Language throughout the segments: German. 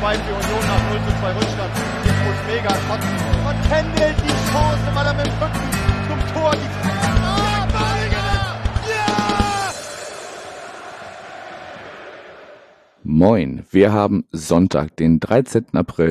schweift die Union nach 0:2 Rückstand. Jetzt muss mega kotzen. Und Kendall die Chance, weil er mit dem Rücken zum Tor die Moin, wir haben Sonntag, den 13. April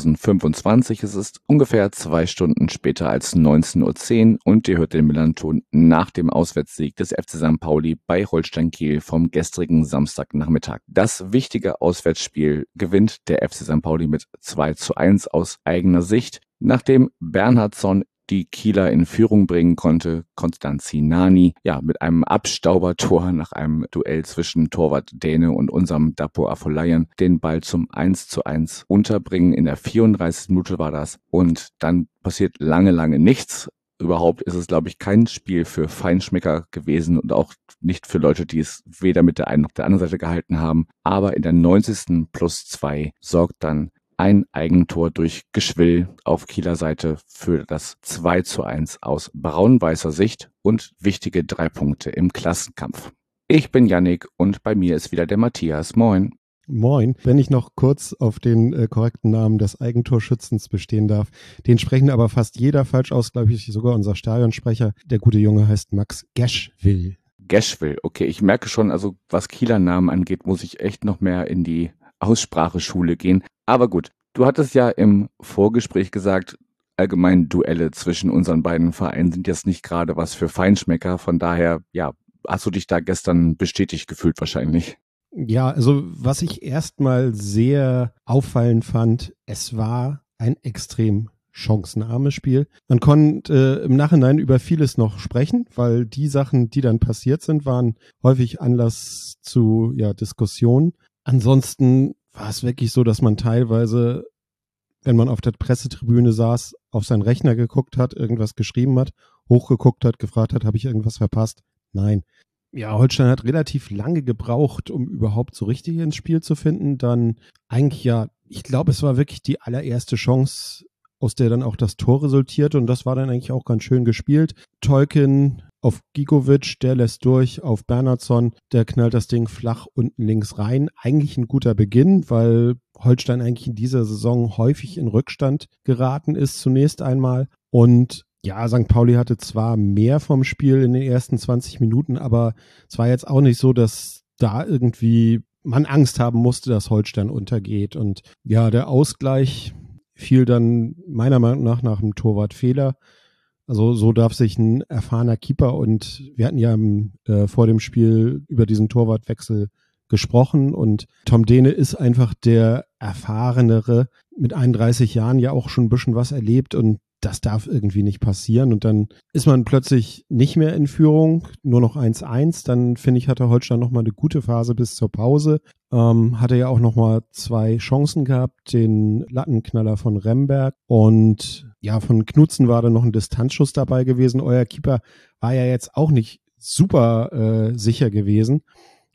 2025. Es ist ungefähr 2 Stunden später als 19:10 Uhr und ihr hört den Millanton nach dem Auswärtssieg des FC St. Pauli bei Holstein Kiel vom gestrigen Samstagnachmittag. Das wichtige Auswärtsspiel gewinnt der FC St. Pauli mit 2:1 aus eigener Sicht. Nachdem Bernhardsson die Kieler in Führung bringen konnte dann Sinani mit einem Abstaubertor nach einem Duell zwischen Torwart Däne und unserem Dapo Afolayan den Ball zum 1:1 unterbringen. In der 34. Minute war das und dann passiert lange nichts. Überhaupt ist es, glaube ich, kein Spiel für Feinschmecker gewesen und auch nicht für Leute, die es weder mit der einen noch der anderen Seite gehalten haben. Aber in der 90. +2 sorgt dann ein Eigentor durch Geschwill auf Kieler Seite für das 2:1 aus braun-weißer Sicht und wichtige 3 Punkte im Klassenkampf. Ich bin Yannick und bei mir ist wieder der Matthias. Moin. Moin. Wenn ich noch kurz auf den korrekten Namen des Eigentorschützens bestehen darf, den sprechen aber fast jeder falsch aus, glaube ich, sogar unser Stadionsprecher. Der gute Junge heißt Max Geschwill. Geschwill, okay. Ich merke schon, also was Kieler Namen angeht, muss ich echt noch mehr in die Ausspracheschule gehen. Aber gut, du hattest ja im Vorgespräch gesagt, allgemein Duelle zwischen unseren beiden Vereinen sind jetzt nicht gerade was für Feinschmecker. Von daher, hast du dich da gestern bestätigt gefühlt wahrscheinlich. Ja, also was ich erstmal sehr auffallend fand, es war ein extrem chancenarmes Spiel. Man konnte im Nachhinein über vieles noch sprechen, weil die Sachen, die dann passiert sind, waren häufig Anlass zu Diskussionen. Ansonsten war es wirklich so, dass man teilweise, wenn man auf der Pressetribüne saß, auf seinen Rechner geguckt hat, irgendwas geschrieben hat, hochgeguckt hat, gefragt hat, habe ich irgendwas verpasst? Nein. Ja, Holstein hat relativ lange gebraucht, um überhaupt so richtig ins Spiel zu finden. Dann eigentlich ich glaube, es war wirklich die allererste Chance, aus der dann auch das Tor resultierte und das war dann eigentlich auch ganz schön gespielt. Tolkien auf Gigovic, der lässt durch, auf Bernhardsson, der knallt das Ding flach unten links rein. Eigentlich ein guter Beginn, weil Holstein eigentlich in dieser Saison häufig in Rückstand geraten ist, zunächst einmal. Und St. Pauli hatte zwar mehr vom Spiel in den ersten 20 Minuten, aber es war jetzt auch nicht so, dass da irgendwie man Angst haben musste, dass Holstein untergeht. Und der Ausgleich fiel dann meiner Meinung nach einem Torwartfehler. Also so darf sich ein erfahrener Keeper, und wir hatten ja vor dem Spiel über diesen Torwartwechsel gesprochen und Tom Dehne ist einfach der Erfahrenere, mit 31 Jahren ja auch schon ein bisschen was erlebt und das darf irgendwie nicht passieren und dann ist man plötzlich nicht mehr in Führung, nur noch 1:1, dann finde ich, hatte Holstein nochmal eine gute Phase bis zur Pause, hatte ja auch nochmal 2 Chancen gehabt, den Lattenknaller von Remberg und von Knutzen war dann noch ein Distanzschuss dabei gewesen, euer Keeper war ja jetzt auch nicht super sicher gewesen,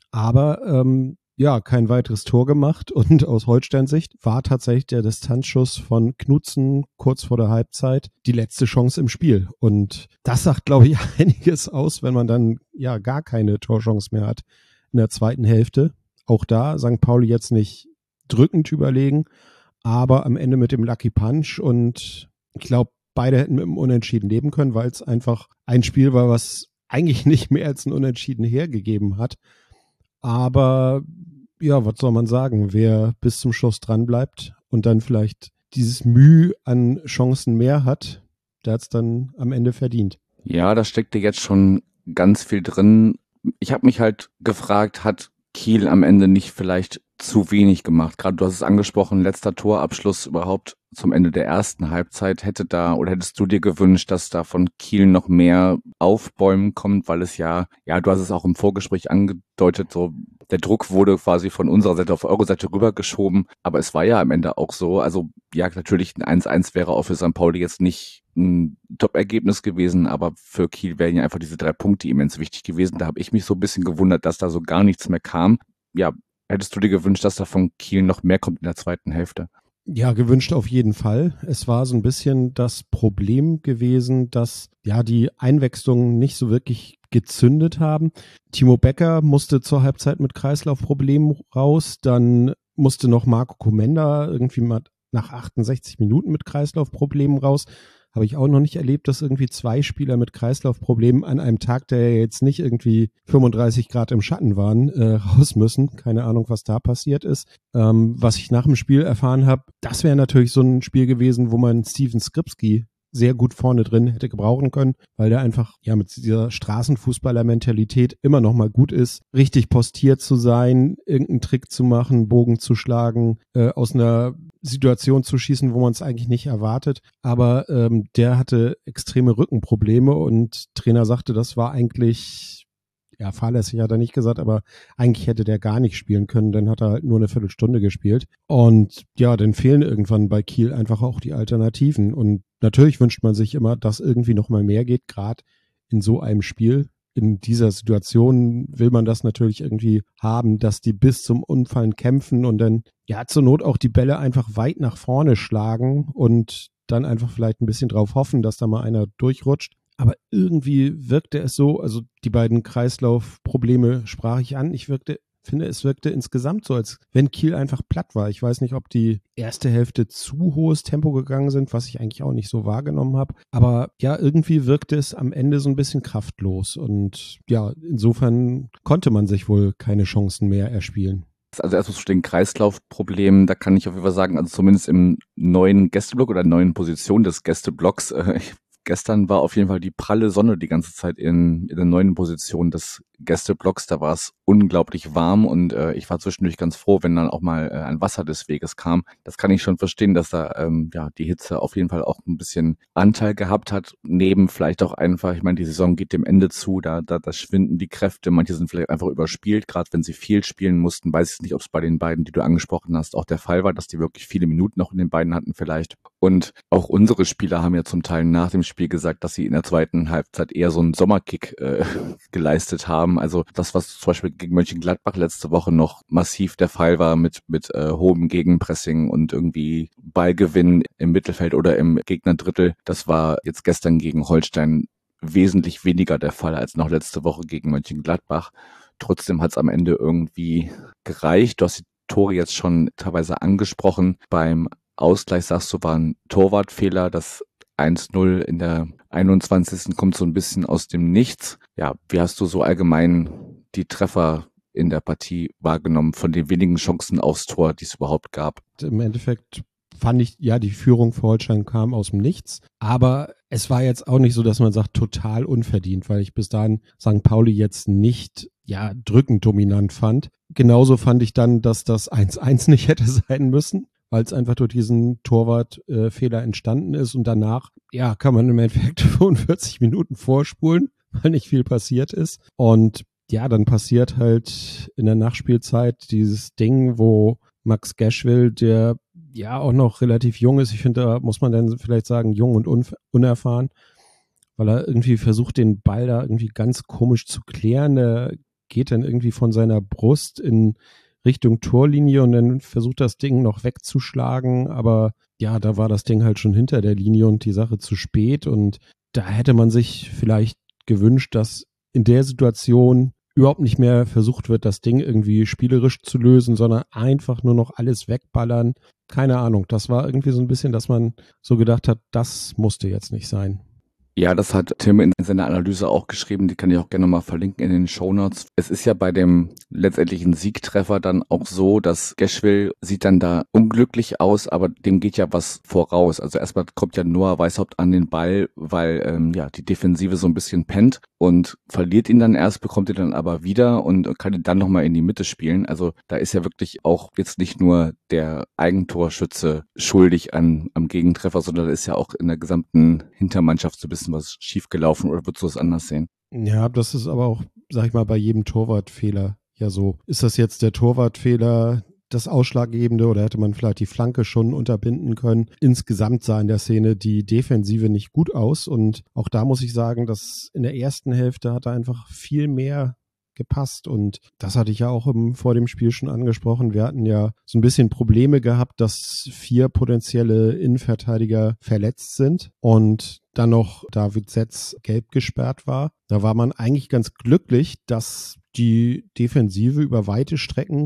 aber kein weiteres Tor gemacht und aus Holsteins Sicht war tatsächlich der Distanzschuss von Knutzen kurz vor der Halbzeit die letzte Chance im Spiel. Und das sagt, glaube ich, einiges aus, wenn man dann gar keine Torchance mehr hat in der zweiten Hälfte. Auch da St. Pauli jetzt nicht drückend überlegen, aber am Ende mit dem Lucky Punch und ich glaube, beide hätten mit dem Unentschieden leben können, weil es einfach ein Spiel war, was eigentlich nicht mehr als ein Unentschieden hergegeben hat. Aber was soll man sagen, wer bis zum Schluss dran bleibt und dann vielleicht dieses Mühe an Chancen mehr hat, der hat es dann am Ende verdient. Ja, da steckte jetzt schon ganz viel drin. Ich habe mich halt gefragt, hat Kiel am Ende nicht vielleicht zu wenig gemacht? Gerade du hast es angesprochen, letzter Torabschluss überhaupt zum Ende der ersten Halbzeit. Hättest du dir gewünscht, dass da von Kiel noch mehr Aufbäumen kommt, weil es du hast es auch im Vorgespräch angedeutet, so der Druck wurde quasi von unserer Seite auf eure Seite rübergeschoben, aber es war ja am Ende auch so, also natürlich ein 1:1 wäre auch für St. Pauli jetzt nicht ein Top-Ergebnis gewesen, aber für Kiel wären ja einfach diese 3 Punkte immens wichtig gewesen. Da habe ich mich so ein bisschen gewundert, dass da so gar nichts mehr kam. Hättest du dir gewünscht, dass da von Kiel noch mehr kommt in der zweiten Hälfte? Ja, gewünscht auf jeden Fall. Es war so ein bisschen das Problem gewesen, dass die Einwechslungen nicht so wirklich gezündet haben. Timo Becker musste zur Halbzeit mit Kreislaufproblemen raus. Dann musste noch Marco Komenda irgendwie mal nach 68 Minuten mit Kreislaufproblemen raus. Habe ich auch noch nicht erlebt, dass irgendwie 2 Spieler mit Kreislaufproblemen an einem Tag, der jetzt nicht irgendwie 35 Grad im Schatten waren, raus müssen. Keine Ahnung, was da passiert ist. Was ich nach dem Spiel erfahren habe, das wäre natürlich so ein Spiel gewesen, wo man Steven Skripski sehr gut vorne drin hätte gebrauchen können, weil der einfach mit dieser Straßenfußballer-Mentalität immer noch mal gut ist, richtig postiert zu sein, irgendeinen Trick zu machen, Bogen zu schlagen, aus einer Situation zu schießen, wo man es eigentlich nicht erwartet. Aber der hatte extreme Rückenprobleme und Trainer sagte, das war eigentlich, fahrlässig hat er nicht gesagt, aber eigentlich hätte der gar nicht spielen können, dann hat er halt nur eine Viertelstunde gespielt. Und dann fehlen irgendwann bei Kiel einfach auch die Alternativen. Und natürlich wünscht man sich immer, dass irgendwie noch mal mehr geht, gerade in so einem Spiel. In dieser Situation will man das natürlich irgendwie haben, dass die bis zum Umfallen kämpfen und dann zur Not auch die Bälle einfach weit nach vorne schlagen und dann einfach vielleicht ein bisschen drauf hoffen, dass da mal einer durchrutscht. Aber irgendwie wirkte es so, also die beiden Kreislaufprobleme sprach ich an. Ich finde, es wirkte insgesamt so, als wenn Kiel einfach platt war. Ich weiß nicht, ob die erste Hälfte zu hohes Tempo gegangen sind, was ich eigentlich auch nicht so wahrgenommen habe. Aber irgendwie wirkte es am Ende so ein bisschen kraftlos. Und insofern konnte man sich wohl keine Chancen mehr erspielen. Also erstmal zu den Kreislaufproblemen, da kann ich auf jeden Fall sagen, also zumindest im neuen Gästeblock oder neuen Position des Gästeblocks, gestern war auf jeden Fall die pralle Sonne die ganze Zeit in der neuen Position des Gästeblocks. Da war es unglaublich warm und ich war zwischendurch ganz froh, wenn dann auch mal ein Wasser des Weges kam. Das kann ich schon verstehen, dass da die Hitze auf jeden Fall auch ein bisschen Anteil gehabt hat. Neben vielleicht auch einfach, ich meine, die Saison geht dem Ende zu, da schwinden die Kräfte. Manche sind vielleicht einfach überspielt, gerade wenn sie viel spielen mussten. Weiß ich nicht, ob es bei den beiden, die du angesprochen hast, auch der Fall war, dass die wirklich viele Minuten noch in den beiden hatten vielleicht. Und auch unsere Spieler haben ja zum Teil nach dem Spiel gesagt, dass sie in der zweiten Halbzeit eher so einen Sommerkick geleistet haben. Also das, was zum Beispiel gegen Mönchengladbach letzte Woche noch massiv der Fall war mit hohem Gegenpressing und irgendwie Ballgewinn im Mittelfeld oder im Gegnerdrittel, das war jetzt gestern gegen Holstein wesentlich weniger der Fall als noch letzte Woche gegen Mönchengladbach. Trotzdem hat es am Ende irgendwie gereicht. Du hast die Tore jetzt schon teilweise angesprochen. Beim Ausgleich, sagst du, war ein Torwartfehler. Das 1-0 in der 21. kommt so ein bisschen aus dem Nichts. Ja, wie hast du so allgemein die Treffer in der Partie wahrgenommen von den wenigen Chancen aufs Tor, die es überhaupt gab? Im Endeffekt fand ich, die Führung für Holstein kam aus dem Nichts. Aber es war jetzt auch nicht so, dass man sagt, total unverdient, weil ich bis dahin St. Pauli jetzt nicht drückend dominant fand. Genauso fand ich dann, dass das 1-1 nicht hätte sein müssen, weil es einfach durch diesen Torwartfehler entstanden ist und danach, kann man im Endeffekt 45 Minuten vorspulen, weil nicht viel passiert ist. Und dann passiert halt in der Nachspielzeit dieses Ding, wo Max Geschwil, der auch noch relativ jung ist, ich finde, da muss man dann vielleicht sagen, jung und unerfahren, weil er irgendwie versucht, den Ball da irgendwie ganz komisch zu klären. Der geht dann irgendwie von seiner Brust in Richtung Torlinie und dann versucht das Ding noch wegzuschlagen, aber da war das Ding halt schon hinter der Linie und die Sache zu spät und da hätte man sich vielleicht gewünscht, dass in der Situation überhaupt nicht mehr versucht wird, das Ding irgendwie spielerisch zu lösen, sondern einfach nur noch alles wegballern. Keine Ahnung, das war irgendwie so ein bisschen, dass man so gedacht hat, das musste jetzt nicht sein. Ja, das hat Tim in seiner Analyse auch geschrieben, die kann ich auch gerne mal verlinken in den Shownotes. Es ist ja bei dem letztendlichen Siegtreffer dann auch so, dass Geschwil sieht dann da unglücklich aus, aber dem geht ja was voraus. Also erstmal kommt ja Noah Weishaupt an den Ball, weil die Defensive so ein bisschen pennt und verliert ihn dann erst, bekommt ihn dann aber wieder und kann ihn dann nochmal in die Mitte spielen. Also da ist ja wirklich auch jetzt nicht nur der Eigentorschütze schuldig am Gegentreffer, sondern da ist ja auch in der gesamten Hintermannschaft so ein bisschen was schiefgelaufen, oder würdest du das anders sehen? Ja, das ist aber auch, sag ich mal, bei jedem Torwartfehler so. Ist das jetzt der Torwartfehler das Ausschlaggebende oder hätte man vielleicht die Flanke schon unterbinden können? Insgesamt sah in der Szene die Defensive nicht gut aus und auch da muss ich sagen, dass in der ersten Hälfte hat er einfach viel mehr gepasst und das hatte ich ja auch vor dem Spiel schon angesprochen. Wir hatten ja so ein bisschen Probleme gehabt, dass 4 potenzielle Innenverteidiger verletzt sind und dann noch David Setz gelb gesperrt war. Da war man eigentlich ganz glücklich, dass die Defensive über weite Strecken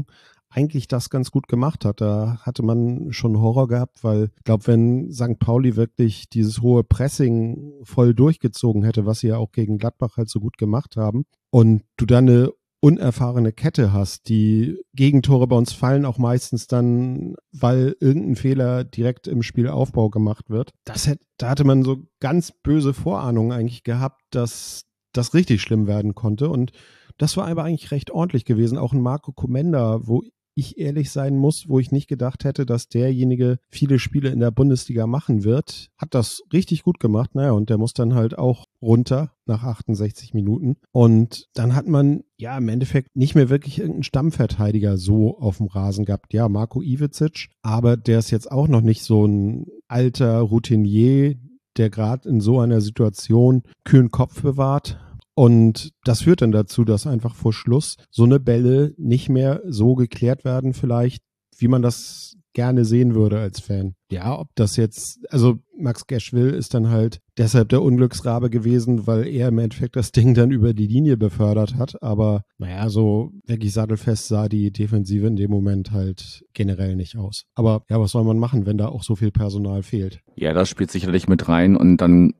eigentlich das ganz gut gemacht hat. Da hatte man schon Horror gehabt, weil ich glaube, wenn St. Pauli wirklich dieses hohe Pressing voll durchgezogen hätte, was sie ja auch gegen Gladbach halt so gut gemacht haben, und du dann eine unerfahrene Kette hast, die Gegentore bei uns fallen auch meistens dann, weil irgendein Fehler direkt im Spielaufbau gemacht wird. Da hatte man so ganz böse Vorahnungen eigentlich gehabt, dass das richtig schlimm werden konnte, und das war aber eigentlich recht ordentlich gewesen. Auch ein Marco Komenda, wo ich ehrlich sein muss, wo ich nicht gedacht hätte, dass derjenige viele Spiele in der Bundesliga machen wird, hat das richtig gut gemacht. Naja, und der muss dann halt auch runter nach 68 Minuten. Und dann hat man ja im Endeffekt nicht mehr wirklich irgendeinen Stammverteidiger so auf dem Rasen gehabt. Ja, Marko Ivicic, aber der ist jetzt auch noch nicht so ein alter Routinier, der gerade in so einer Situation kühlen Kopf bewahrt. Und das führt dann dazu, dass einfach vor Schluss so eine Bälle nicht mehr so geklärt werden vielleicht, wie man das gerne sehen würde als Fan. Ja, ob das jetzt, also Max Geschwil ist dann halt deshalb der Unglücksrabe gewesen, weil er im Endeffekt das Ding dann über die Linie befördert hat. Aber naja, so wirklich sattelfest sah die Defensive in dem Moment halt generell nicht aus. Aber ja, was soll man machen, wenn da auch so viel Personal fehlt? Ja, das spielt sicherlich mit rein, und dann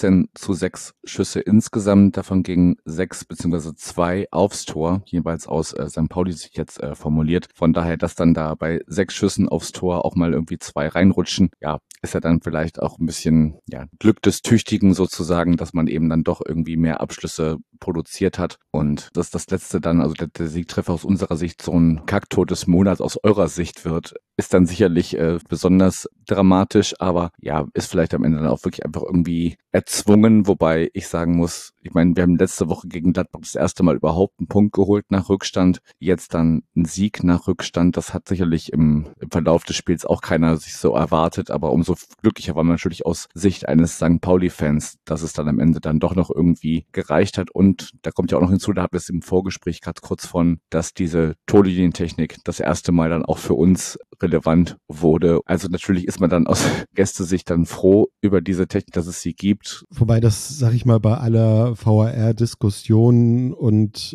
14:6 Schüsse insgesamt, davon gingen 6 bzw. 2 aufs Tor, jeweils aus St. Pauli sich jetzt formuliert. Von daher, dass dann da bei 6 Schüssen aufs Tor auch mal irgendwie 2 reinrutschen, ja, ist ja dann vielleicht auch ein bisschen Glück des Tüchtigen sozusagen, dass man eben dann doch irgendwie mehr Abschlüsse produziert hat. Und dass das letzte dann, also der Siegtreffer aus unserer Sicht so ein Kacktor des Monats aus eurer Sicht wird, ist dann sicherlich besonders dramatisch, aber ja, ist vielleicht am Ende dann auch wirklich einfach irgendwie erzwungen, wobei ich sagen muss, ich meine, wir haben letzte Woche gegen Gladbach das erste Mal überhaupt einen Punkt geholt nach Rückstand, jetzt dann ein Sieg nach Rückstand, das hat sicherlich im Verlauf des Spiels auch keiner sich so erwartet, aber umso glücklicher war man natürlich aus Sicht eines St. Pauli-Fans, dass es dann am Ende dann doch noch irgendwie gereicht hat. Und da kommt ja auch noch hinzu, da habt ihr es im Vorgespräch gerade kurz von, dass diese Torlinientechnik das erste Mal dann auch für uns relevant wurde. Also natürlich ist man dann aus Gästesicht dann froh über diese Technik, dass es sie gibt. Wobei das, sag ich mal, bei aller VAR-Diskussion und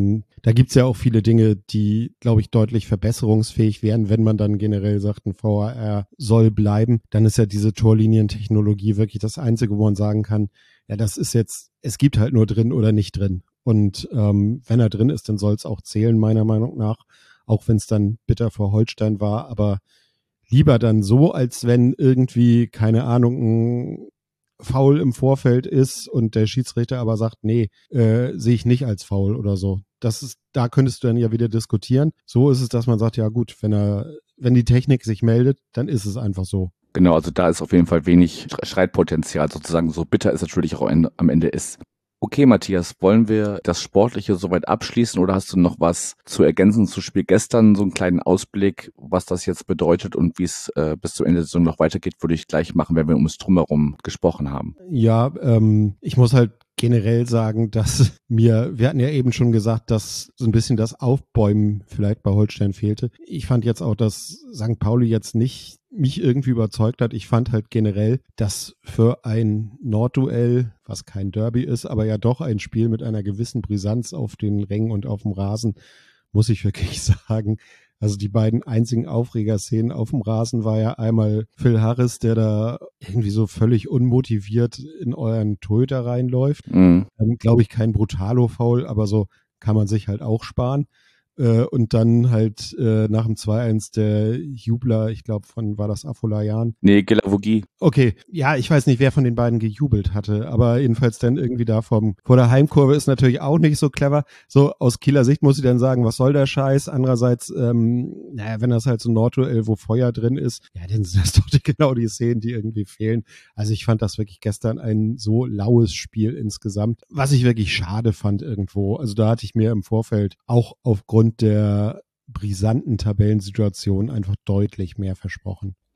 da gibt's ja auch viele Dinge, die, glaube ich, deutlich verbesserungsfähig wären, wenn man dann generell sagt, ein VAR soll bleiben. Dann ist ja diese Torlinientechnologie wirklich das Einzige, wo man sagen kann, ja, das ist jetzt, es gibt halt nur drin oder nicht drin. Und wenn er drin ist, dann soll es auch zählen, meiner Meinung nach. Auch wenn es dann bitter vor Holstein war, aber lieber dann so, als wenn irgendwie, keine Ahnung, ein Foul im Vorfeld ist und der Schiedsrichter aber sagt, nee, sehe ich nicht als Foul oder so. Da könntest du dann ja wieder diskutieren. So ist es, dass man sagt, ja gut, wenn die Technik sich meldet, dann ist es einfach so. Genau, also da ist auf jeden Fall wenig Streitpotenzial sozusagen, so bitter es natürlich auch am Ende ist. Okay, Matthias, wollen wir das Sportliche soweit abschließen oder hast du noch was zu ergänzen zum Spiel gestern, so einen kleinen Ausblick, was das jetzt bedeutet und wie es bis zum Ende der Saison noch weitergeht, würde ich gleich machen, wenn wir ums Drumherum gesprochen haben. Ja, ich muss halt generell sagen, dass wir hatten ja eben schon gesagt, dass so ein bisschen das Aufbäumen vielleicht bei Holstein fehlte. Ich fand jetzt auch, dass St. Pauli jetzt nicht mich irgendwie überzeugt hat. Ich fand halt generell, dass für ein Nordduell, was kein Derby ist, aber ja doch ein Spiel mit einer gewissen Brisanz auf den Rängen und auf dem Rasen, muss ich wirklich sagen, also die beiden einzigen Aufregerszenen auf dem Rasen war ja einmal Phil Harris, der da irgendwie so völlig unmotiviert in euren Torhüter reinläuft. Glaube ich, kein Brutalo-Foul, aber so kann man sich halt auch sparen. Und dann halt nach dem 2-1 der Jubler, ich glaube war das Afolayan? Nee, Gelavogi. Okay, ja, ich weiß nicht, wer von den beiden gejubelt hatte, aber jedenfalls dann irgendwie da vor der Heimkurve ist natürlich auch nicht so clever. So aus Kieler Sicht muss ich dann sagen, was soll der Scheiß? Andererseits, wenn das halt so ein Nordduell, wo Feuer drin ist, ja, dann sind das doch genau die Szenen, die irgendwie fehlen. Also ich fand das wirklich gestern ein so laues Spiel insgesamt, was ich wirklich schade fand irgendwo. Also da hatte ich mir im Vorfeld auch aufgrund der brisanten Tabellensituation einfach deutlich mehr versprochen.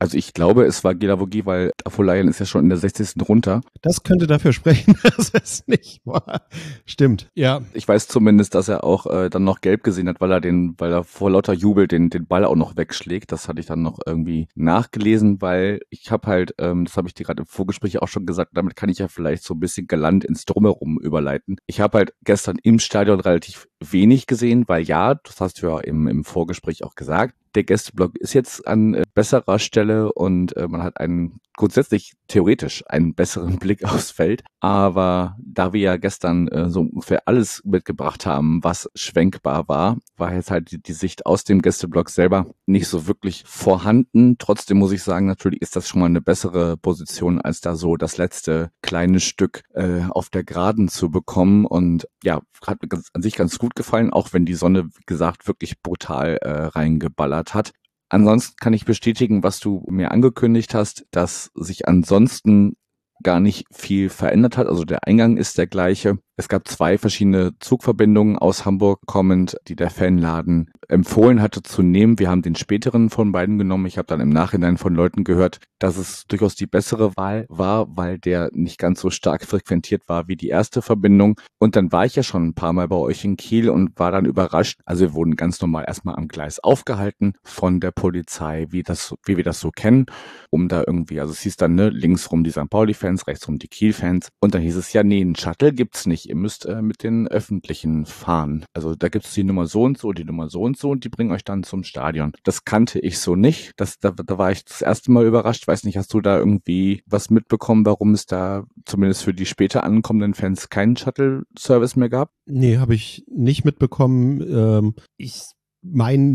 Also ich glaube, es war Gelavogie, weil Afolayan ist ja schon in der 60. runter. Das könnte dafür sprechen, dass es nicht war. Stimmt, ja. Ich weiß zumindest, dass er auch dann noch gelb gesehen hat, weil er vor lauter Jubel den Ball auch noch wegschlägt. Das hatte ich dann noch irgendwie nachgelesen, weil ich habe halt, das habe ich dir gerade im Vorgespräch auch schon gesagt, damit kann ich ja vielleicht so ein bisschen galant ins Drumherum überleiten. Ich habe halt gestern im Stadion relativ wenig gesehen, weil ja, das hast du ja im Vorgespräch auch gesagt, der Gästeblock ist jetzt an besserer Stelle und man hat grundsätzlich theoretisch einen besseren Blick aufs Feld. Aber da wir ja gestern so ungefähr alles mitgebracht haben, was schwenkbar war jetzt halt die Sicht aus dem Gästeblock selber nicht so wirklich vorhanden. Trotzdem muss ich sagen, natürlich ist das schon mal eine bessere Position, als da so das letzte kleine Stück auf der Geraden zu bekommen. Und ja, hat mir an sich ganz gut gefallen, auch wenn die Sonne, wie gesagt, wirklich brutal reingeballert hat. Ansonsten kann ich bestätigen, was du mir angekündigt hast, dass sich ansonsten gar nicht viel verändert hat. Also der Eingang ist der gleiche. Es gab 2 verschiedene Zugverbindungen aus Hamburg kommend, die der Fanladen empfohlen hatte zu nehmen. Wir haben den späteren von beiden genommen. Ich habe dann im Nachhinein von Leuten gehört, dass es durchaus die bessere Wahl war, weil der nicht ganz so stark frequentiert war wie die erste Verbindung. Und dann war ich ja schon ein paar Mal bei euch in Kiel und war dann überrascht. Also wir wurden ganz normal erstmal am Gleis aufgehalten von der Polizei, wie wir das so kennen, um da irgendwie, also es hieß dann, ne, links rum die St. Pauli-Fans, rechts rum die Kiel-Fans. Und dann hieß es ja, nee, einen Shuttle gibt's nicht. Ihr müsst mit den Öffentlichen fahren. Also da gibt's die Nummer so und so, die Nummer so und die bringen euch dann zum Stadion. Das kannte ich so nicht. Da war ich das erste Mal überrascht. Weiß nicht, hast du da irgendwie was mitbekommen, warum es da zumindest für die später ankommenden Fans keinen Shuttle-Service mehr gab? Nee, habe ich nicht mitbekommen. Mein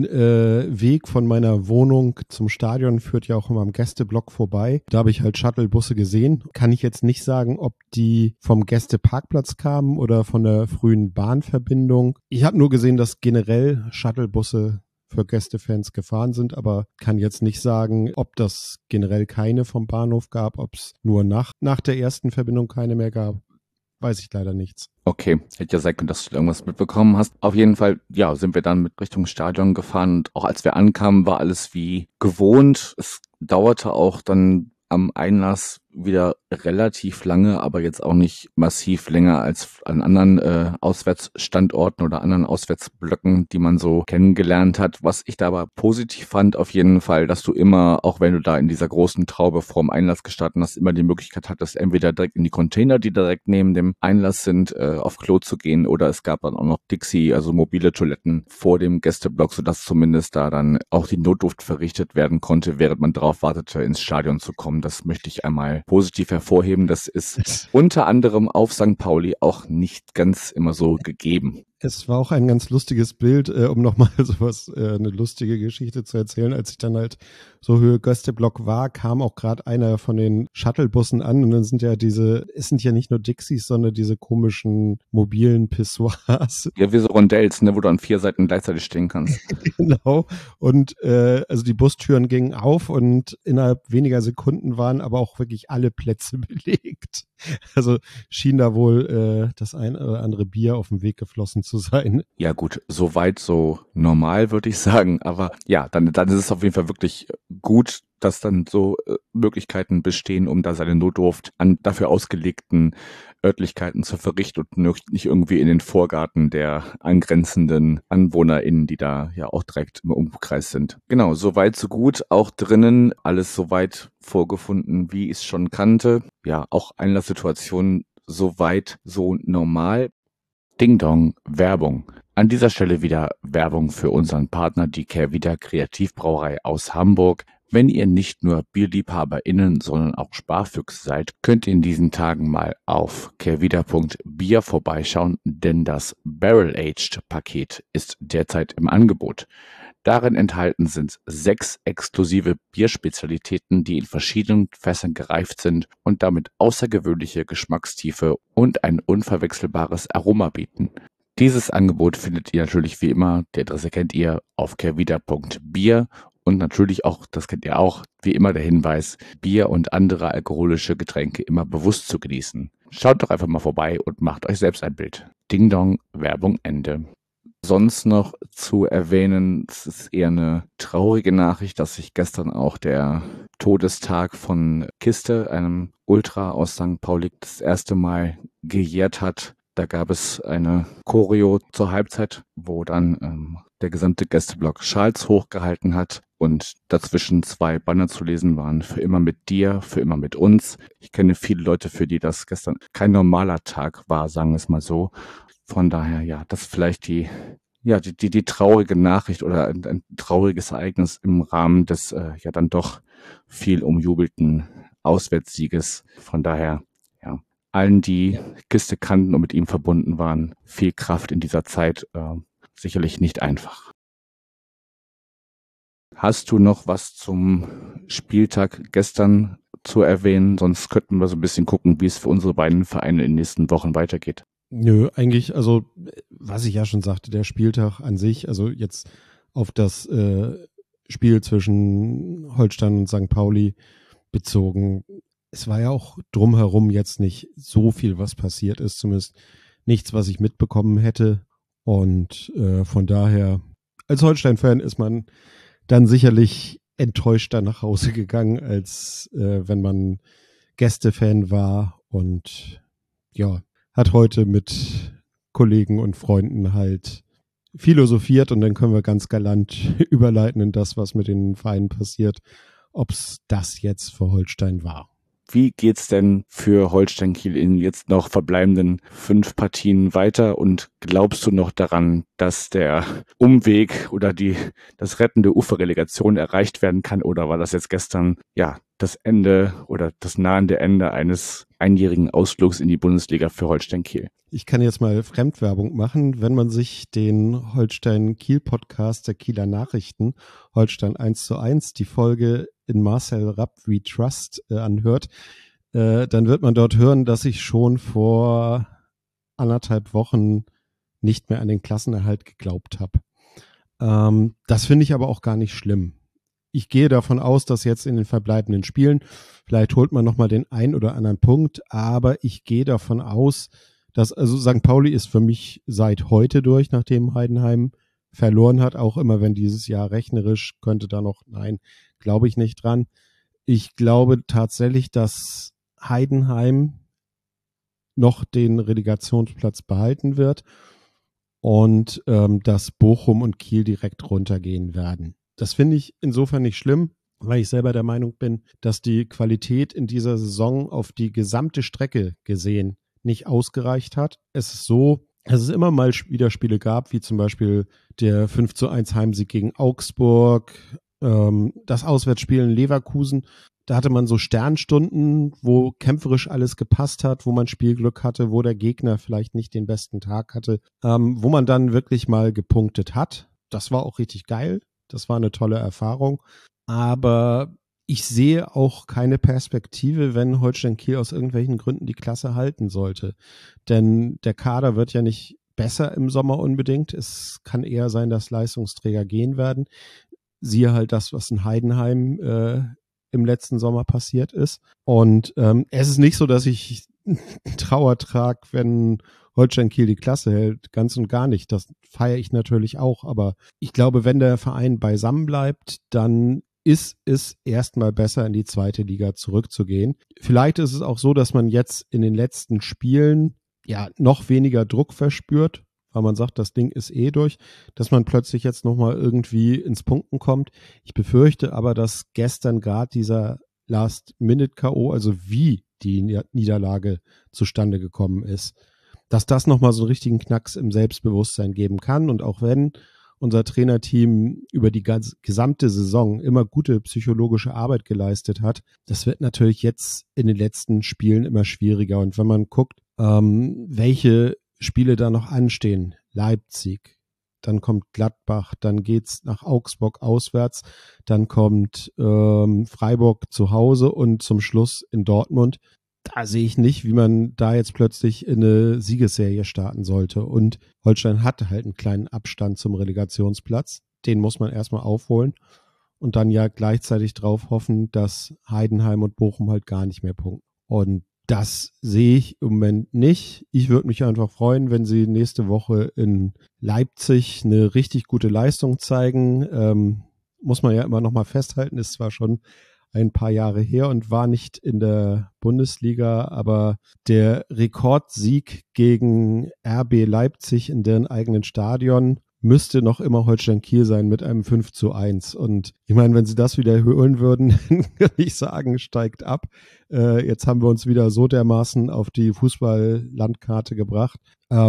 Weg von meiner Wohnung zum Stadion führt ja auch immer am Gästeblock vorbei. Da habe ich halt Shuttlebusse gesehen. Kann ich jetzt nicht sagen, ob die vom Gästeparkplatz kamen oder von der frühen Bahnverbindung. Ich habe nur gesehen, dass generell Shuttlebusse für Gästefans gefahren sind, aber kann jetzt nicht sagen, ob das generell keine vom Bahnhof gab, ob es nur nach der ersten Verbindung keine mehr gab. Weiß ich leider nichts. Okay, hätte ja sein können, dass du irgendwas mitbekommen hast. Auf jeden Fall, ja, sind wir dann mit Richtung Stadion gefahren und auch als wir ankamen, war alles wie gewohnt. Es dauerte auch dann am Einlass wieder relativ lange, aber jetzt auch nicht massiv länger als an anderen Auswärtsstandorten oder anderen Auswärtsblöcken, die man so kennengelernt hat. Was ich da aber positiv fand, auf jeden Fall, dass du immer, auch wenn du da in dieser großen Traube vorm Einlass gestanden hast, immer die Möglichkeit hattest, entweder direkt in die Container, die direkt neben dem Einlass sind, auf Klo zu gehen, oder es gab dann auch noch Dixie, also mobile Toiletten vor dem Gästeblock, sodass zumindest da dann auch die Notdurft verrichtet werden konnte, während man darauf wartete, ins Stadion zu kommen. Das möchte ich einmal positiv hervorheben. Das ist unter anderem auf St. Pauli auch nicht ganz immer so gegeben. Es war auch ein ganz lustiges Bild, um nochmal eine lustige Geschichte zu erzählen. Als ich dann halt so Höhe Gästeblock war, kam auch gerade einer von den Shuttlebussen an und dann es sind ja nicht nur Dixies, sondern diese komischen mobilen Pissoirs. Ja, wie so Rondells, ne, wo du an 4 Seiten gleichzeitig stehen kannst. Genau. Und also die Bustüren gingen auf und innerhalb weniger Sekunden waren aber auch wirklich alle Plätze belegt. Also schien da wohl das ein oder andere Bier auf dem Weg geflossen zu sein. Ja gut, soweit so normal, würde ich sagen. Aber ja, dann ist es auf jeden Fall wirklich gut, dass dann so Möglichkeiten bestehen, um da seine Notdurft an dafür ausgelegten Örtlichkeiten zu verrichten und nicht irgendwie in den Vorgarten der angrenzenden AnwohnerInnen, die da ja auch direkt im Umkreis sind. Genau, soweit so gut. Auch drinnen alles soweit vorgefunden, wie ich es schon kannte. Ja, auch Einlasssituationen soweit so normal. Ding Dong, Werbung. An dieser Stelle wieder Werbung für unseren Partner, die Kehrwieder Kreativbrauerei aus Hamburg. Wenn ihr nicht nur BierliebhaberInnen, sondern auch Sparfüchse seid, könnt ihr in diesen Tagen mal auf kehrwieder.bier vorbeischauen, denn das Barrel-Aged-Paket ist derzeit im Angebot. Darin enthalten sind 6 exklusive Bierspezialitäten, die in verschiedenen Fässern gereift sind und damit außergewöhnliche Geschmackstiefe und ein unverwechselbares Aroma bieten. Dieses Angebot findet ihr natürlich wie immer, die Adresse kennt ihr, auf kehrwieder.bier und natürlich auch, das kennt ihr auch, wie immer der Hinweis, Bier und andere alkoholische Getränke immer bewusst zu genießen. Schaut doch einfach mal vorbei und macht euch selbst ein Bild. Ding Dong, Werbung Ende. sonst noch zu erwähnen? Es ist eher eine traurige Nachricht, dass sich gestern auch der Todestag von Kiste, einem Ultra aus St. Pauli, das erste Mal gejährt hat. Da gab es eine Choreo zur Halbzeit, wo dann der gesamte Gästeblock Schals hochgehalten hat und dazwischen 2 Banner zu lesen waren: für immer mit dir, für immer mit uns. Ich kenne viele Leute, für die das gestern kein normaler Tag war, sagen wir es mal so. Von daher, ja, das ist vielleicht die traurige Nachricht oder ein trauriges Ereignis im Rahmen des ja dann doch viel umjubelten Auswärtssieges. Von daher, ja, allen, die Kiste kannten und mit ihm verbunden waren, viel Kraft in dieser Zeit. Sicherlich nicht einfach. Hast du noch was zum Spieltag gestern zu erwähnen? Sonst könnten wir so ein bisschen gucken, wie es für unsere beiden Vereine in den nächsten Wochen weitergeht. Nö, eigentlich, also was ich ja schon sagte, der Spieltag an sich, also jetzt auf das Spiel zwischen Holstein und St. Pauli bezogen, es war ja auch drumherum jetzt nicht so viel, was passiert ist, zumindest nichts, was ich mitbekommen hätte. Und von daher, als Holstein-Fan ist man dann sicherlich enttäuschter nach Hause gegangen, als wenn man Gästefan war und ja, hat heute mit Kollegen und Freunden halt philosophiert und dann können wir ganz galant überleiten in das, was mit den Vereinen passiert, ob es das jetzt für Holstein war. Wie geht's denn für Holstein Kiel in jetzt noch verbleibenden 5 Partien weiter? Und glaubst du noch daran, dass der Umweg oder das rettende Uferrelegation erreicht werden kann? Oder war das jetzt gestern ja das Ende oder das nahende Ende eines einjährigen Ausflugs in die Bundesliga für Holstein Kiel? Ich kann jetzt mal Fremdwerbung machen. Wenn man sich den Holstein-Kiel-Podcast der Kieler Nachrichten, Holstein 1:1, die Folge in Marcel Rapp We Trust anhört, dann wird man dort hören, dass ich schon vor 1,5 Wochen nicht mehr an den Klassenerhalt geglaubt habe. Das finde ich aber auch gar nicht schlimm. Ich gehe davon aus, dass jetzt in den verbleibenden Spielen, vielleicht holt man nochmal den ein oder anderen Punkt, aber ich gehe davon aus, dass, also St. Pauli ist für mich seit heute durch, nachdem Heidenheim verloren hat, auch immer wenn dieses Jahr rechnerisch könnte da noch, nein, glaube ich nicht dran. Ich glaube tatsächlich, dass Heidenheim noch den Relegationsplatz behalten wird und dass Bochum und Kiel direkt runtergehen werden. Das finde ich insofern nicht schlimm, weil ich selber der Meinung bin, dass die Qualität in dieser Saison auf die gesamte Strecke gesehen nicht ausgereicht hat. Es ist so, dass es immer mal wieder Spiele gab, wie zum Beispiel der 5:1 Heimsieg gegen Augsburg, das Auswärtsspiel in Leverkusen. Da hatte man so Sternstunden, wo kämpferisch alles gepasst hat, wo man Spielglück hatte, wo der Gegner vielleicht nicht den besten Tag hatte, wo man dann wirklich mal gepunktet hat. Das war auch richtig geil. Das war eine tolle Erfahrung. Aber ich sehe auch keine Perspektive, wenn Holstein Kiel aus irgendwelchen Gründen die Klasse halten sollte. Denn der Kader wird ja nicht besser im Sommer unbedingt. Es kann eher sein, dass Leistungsträger gehen werden. Siehe halt das, was in Heidenheim im letzten Sommer passiert ist. Und es ist nicht so, dass ich Trauer trage, wenn Holstein Kiel die Klasse hält. Ganz und gar nicht. Das feiere ich natürlich auch. Aber ich glaube, wenn der Verein beisammen bleibt, dann ist es erstmal besser, in die zweite Liga zurückzugehen. Vielleicht ist es auch so, dass man jetzt in den letzten Spielen ja noch weniger Druck verspürt, weil man sagt, das Ding ist eh durch, dass man plötzlich jetzt nochmal irgendwie ins Punkten kommt. Ich befürchte aber, dass gestern gerade dieser Last-Minute-K.O., also wie die Niederlage zustande gekommen ist, dass das nochmal so einen richtigen Knacks im Selbstbewusstsein geben kann. Und auch wenn unser Trainerteam über die gesamte Saison immer gute psychologische Arbeit geleistet hat, das wird natürlich jetzt in den letzten Spielen immer schwieriger. Und wenn man guckt, welche Spiele da noch anstehen, Leipzig, dann kommt Gladbach, dann geht's nach Augsburg auswärts, dann kommt Freiburg zu Hause und zum Schluss in Dortmund. Da sehe ich nicht, wie man da jetzt plötzlich in eine Siegesserie starten sollte. Und Holstein hatte halt einen kleinen Abstand zum Relegationsplatz. Den muss man erstmal aufholen und dann ja gleichzeitig drauf hoffen, dass Heidenheim und Bochum halt gar nicht mehr punkten. Und Das sehe ich im Moment nicht. Ich würde mich einfach freuen, wenn sie nächste Woche in Leipzig eine richtig gute Leistung zeigen. Muss man ja immer noch mal festhalten, ist zwar schon ein paar Jahre her und war nicht in der Bundesliga, aber der Rekordsieg gegen RB Leipzig in deren eigenen Stadion müsste noch immer Holstein Kiel sein mit einem 5:1. Und ich meine, wenn sie das wieder holen würden, dann würde ich sagen, steigt ab. Jetzt haben wir uns wieder so dermaßen auf die Fußball-Landkarte gebracht.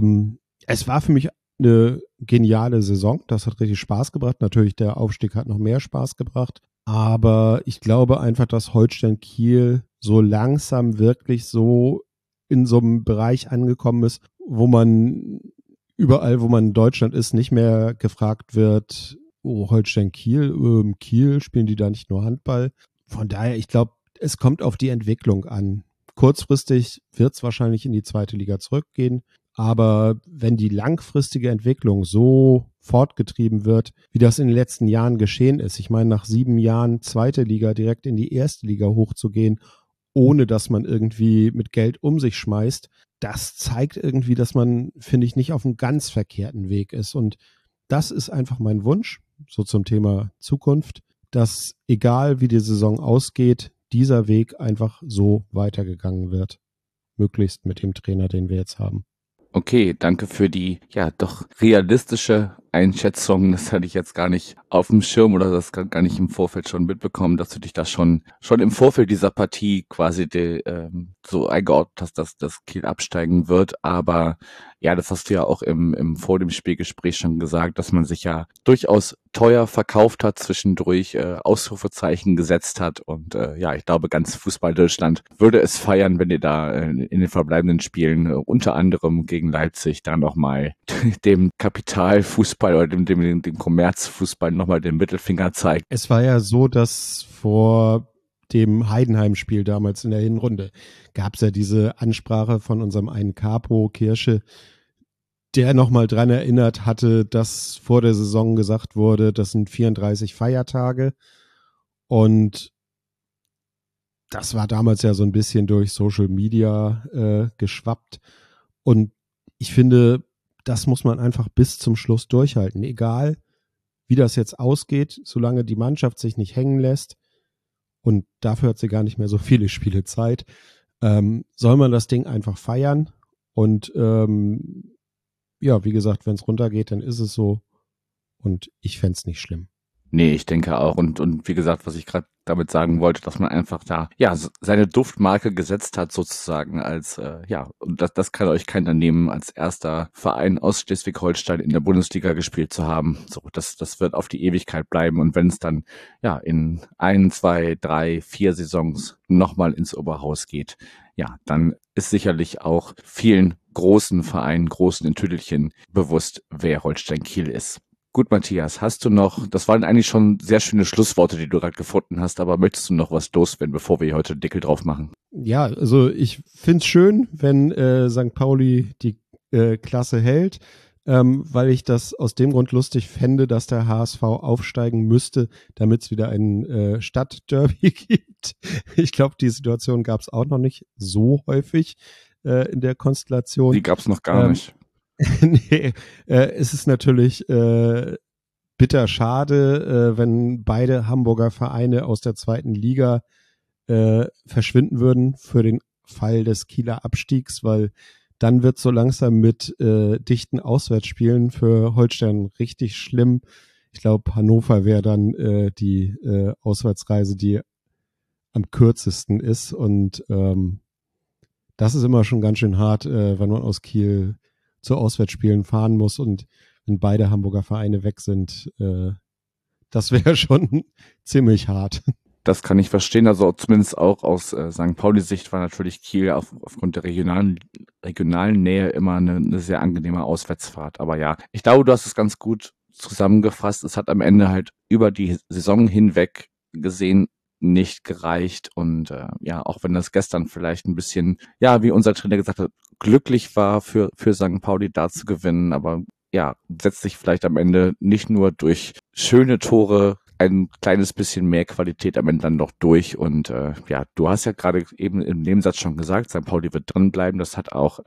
Es war für mich eine geniale Saison. Das hat richtig Spaß gebracht. Natürlich, der Aufstieg hat noch mehr Spaß gebracht. Aber ich glaube einfach, dass Holstein Kiel so langsam wirklich so in so einem Bereich angekommen ist, wo man überall, wo man in Deutschland ist, nicht mehr gefragt wird, oh, Holstein Kiel, Kiel, spielen die da nicht nur Handball? Von daher, ich glaube, es kommt auf die Entwicklung an. Kurzfristig wird es wahrscheinlich in die zweite Liga zurückgehen. Aber wenn die langfristige Entwicklung so fortgetrieben wird, wie das in den letzten Jahren geschehen ist, ich meine, nach 7 Jahren zweite Liga direkt in die erste Liga hochzugehen, ohne dass man irgendwie mit Geld um sich schmeißt, das zeigt irgendwie, dass man, finde ich, nicht auf einem ganz verkehrten Weg ist. Und das ist einfach mein Wunsch, so zum Thema Zukunft, dass egal wie die Saison ausgeht, dieser Weg einfach so weitergegangen wird. Möglichst mit dem Trainer, den wir jetzt haben. Okay, danke für die, ja, doch realistische Einschätzung. Das hatte ich jetzt gar nicht auf dem Schirm oder das gar nicht im Vorfeld schon mitbekommen, dass du dich da schon im Vorfeld dieser Partie quasi so eingeordnet hast, dass das Kiel absteigen wird. Aber ja, das hast du ja auch im vor dem Spielgespräch schon gesagt, dass man sich ja durchaus teuer verkauft hat, zwischendurch Ausrufezeichen gesetzt hat. Und ja, ich glaube, ganz Fußball-Deutschland würde es feiern, wenn ihr da in den verbleibenden Spielen unter anderem gegen Leipzig da nochmal dem Kapitalfußball oder dem Kommerzfußball nochmal den Mittelfinger zeigt. Es war ja so, dass vor dem Heidenheim-Spiel damals in der Hinrunde gab es ja diese Ansprache von unserem einen Capo Kirsche, der nochmal dran erinnert hatte, dass vor der Saison gesagt wurde, das sind 34 Feiertage und das war damals ja so ein bisschen durch Social Media geschwappt und ich finde, das muss man einfach bis zum Schluss durchhalten, egal wie das jetzt ausgeht, solange die Mannschaft sich nicht hängen lässt. Und dafür hat sie gar nicht mehr so viele Spiele Zeit. Soll man das Ding einfach feiern. Und ja, wie gesagt, wenn es runtergeht, dann ist es so. Und ich fänd's nicht schlimm. Nee, ich denke auch. Und wie gesagt, was ich gerade damit sagen wollte, dass man einfach da ja seine Duftmarke gesetzt hat sozusagen als ja, und das kann euch keiner nehmen, als erster Verein aus Schleswig-Holstein in der Bundesliga gespielt zu haben. So, das wird auf die Ewigkeit bleiben. Und wenn es dann ja in 1, 2, 3, 4 Saisons nochmal ins Oberhaus geht, ja, dann ist sicherlich auch vielen großen Vereinen, großen in Tüdelchen bewusst, wer Holstein Kiel ist. Gut, Matthias, hast du noch, das waren eigentlich schon sehr schöne Schlussworte, die du gerade gefunden hast, aber möchtest du noch was loswerden, bevor wir hier heute den Deckel drauf machen? Ja, also ich find's schön, wenn St. Pauli die Klasse hält, weil ich das aus dem Grund lustig fände, dass der HSV aufsteigen müsste, damit es wieder ein Stadtderby gibt. Ich glaube, die Situation gab es auch noch nicht so häufig in der Konstellation. Die gab es noch gar nicht. Nee, es ist natürlich bitter schade, wenn beide Hamburger Vereine aus der zweiten Liga verschwinden würden für den Fall des Kieler Abstiegs, weil dann wird so langsam mit dichten Auswärtsspielen für Holstein richtig schlimm. Ich glaube, Hannover wäre dann die Auswärtsreise, die am kürzesten ist und das ist immer schon ganz schön hart, wenn man aus Kiel zu Auswärtsspielen fahren muss und wenn beide Hamburger Vereine weg sind, das wäre schon ziemlich hart. Das kann ich verstehen, also zumindest auch aus St. Pauli-Sicht war natürlich Kiel aufgrund der regionalen Nähe immer eine sehr angenehme Auswärtsfahrt. Aber ja, ich glaube, du hast es ganz gut zusammengefasst. Es hat am Ende halt über die Saison hinweg gesehen nicht gereicht und ja, auch wenn das gestern vielleicht ein bisschen, ja, wie unser Trainer gesagt hat, glücklich war für St. Pauli da zu gewinnen, aber ja, setzt sich vielleicht am Ende nicht nur durch schöne Tore ein kleines bisschen mehr Qualität am Ende dann noch durch. Und ja, du hast ja gerade eben im Nebensatz schon gesagt, St. Pauli wird drin bleiben. Das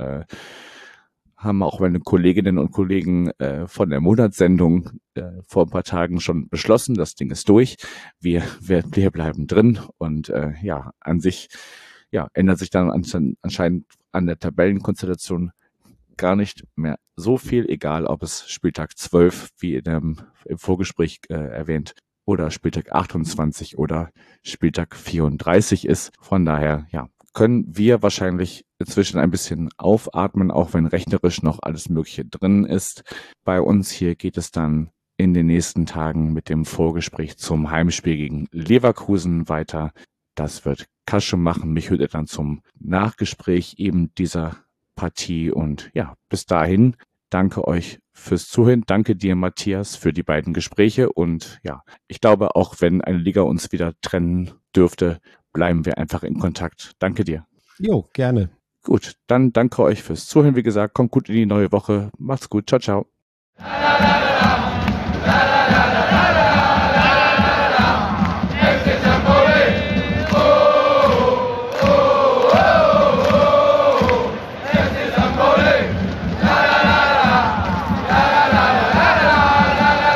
haben auch meine Kolleginnen und Kollegen von der Monatssendung vor ein paar Tagen schon beschlossen. Das Ding ist durch. Wir bleiben drin. Und ja, an sich ändert sich dann anscheinend an der Tabellenkonstellation gar nicht mehr so viel, egal ob es Spieltag 12, wie im Vorgespräch erwähnt, oder Spieltag 28 oder Spieltag 34 ist. Von daher, ja, können wir wahrscheinlich inzwischen ein bisschen aufatmen, auch wenn rechnerisch noch alles Mögliche drin ist. Bei uns hier geht es dann in den nächsten Tagen mit dem Vorgespräch zum Heimspiel gegen Leverkusen weiter. Das wird Kasche machen. Mich hört er dann zum Nachgespräch eben dieser Partie. Und ja, bis dahin, danke euch fürs Zuhören. Danke dir, Matthias, für die beiden Gespräche. Und ja, ich glaube, auch wenn eine Liga uns wieder trennen dürfte, bleiben wir einfach in Kontakt. Danke dir. Jo, gerne. Gut, dann danke euch fürs Zuhören. Wie gesagt, kommt gut in die neue Woche. Macht's gut. Ciao, ciao.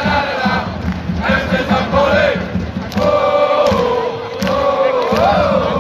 Oh!